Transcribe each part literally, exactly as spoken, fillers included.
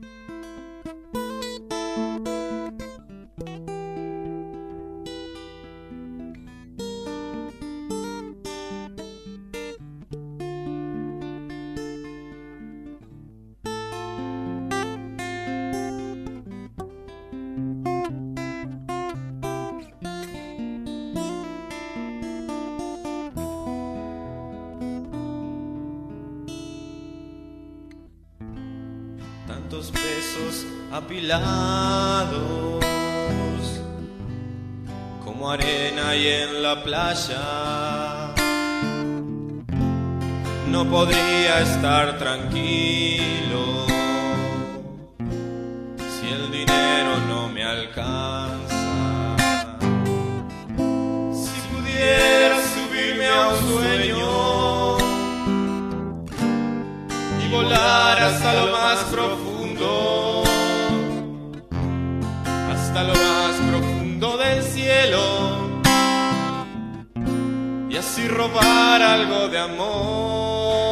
Tantos pesos apilados como arena ahí en la playa. No podría estar tranquilo si el dinero no me alcanza. Si pudiera subirme a un sueño y volar hasta lo más profundo, hasta lo más profundo del cielo, y así robar algo de amor.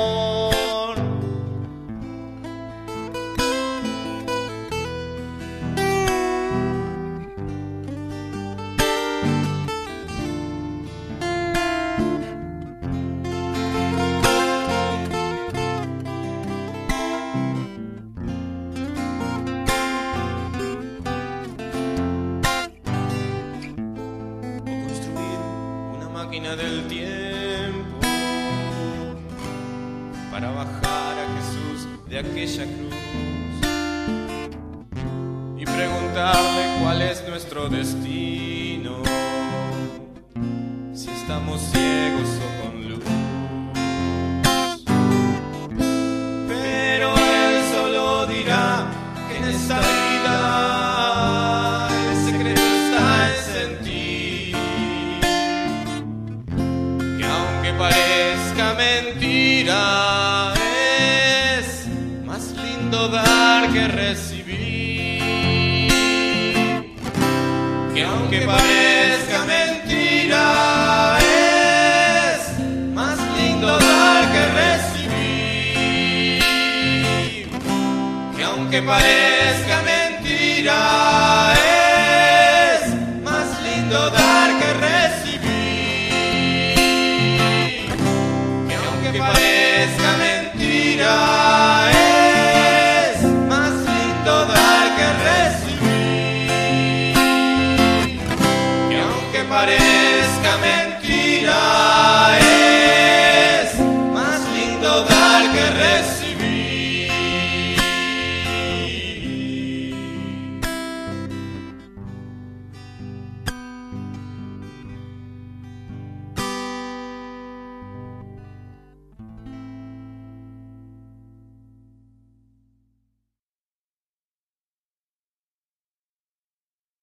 Máquina del tiempo para bajar a Jesús de aquella cruz y preguntarle cuál es nuestro destino, si estamos ciegos o con luz. Pero él solo dirá que en esta vida el secreto está en sentir, aunque parezca mentira, es más lindo dar que recibir. Que aunque parezca mentira, es más lindo dar que recibir. Que aunque parezca mentira, es